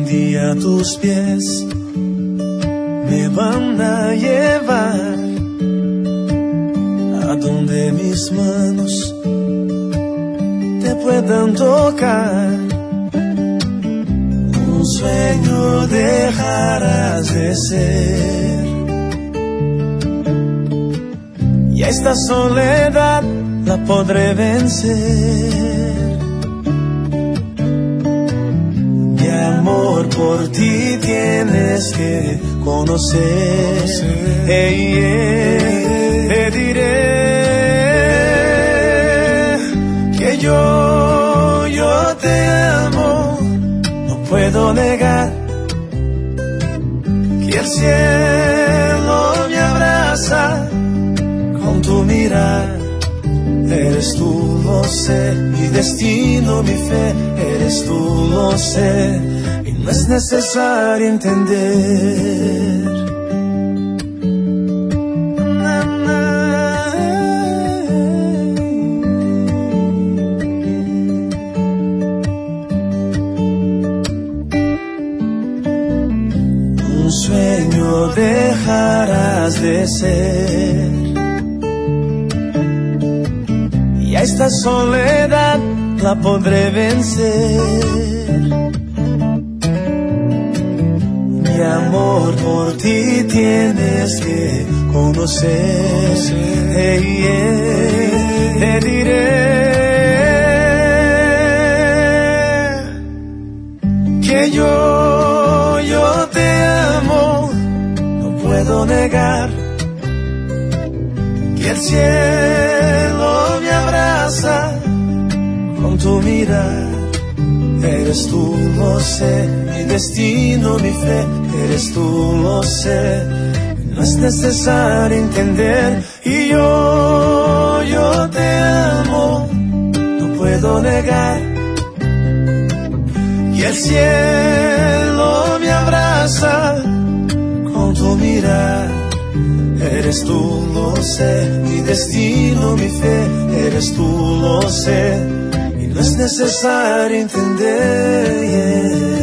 día tus pies me van a llevar a donde mis manos te puedan tocar. Un sueño dejarás de ser, y a esta soledad la podré vencer. Mi amor por ti tienes que conocer. Te diré que yo te amo, no puedo negar que el cielo me abraza con tu mirar. Eres tú, lo sé, mi destino, mi fe, eres tú, lo sé, y no es necesario entender. Un sueño dejarás de ser, y a esta soledad la podré vencer. Mi amor por ti tienes que conocer. Te diré que yo te amo, no puedo negar que el cielo me abraza con tu mirar. Eres tú, lo sé, mi destino, mi fe, eres tú, lo sé, no es necesario entender. Y yo te amo, no puedo negar que el cielo me abraza con tu mirar. Eres tú, lo sé, mi destino, mi fe, eres tú, lo sé, y no es necesario entender.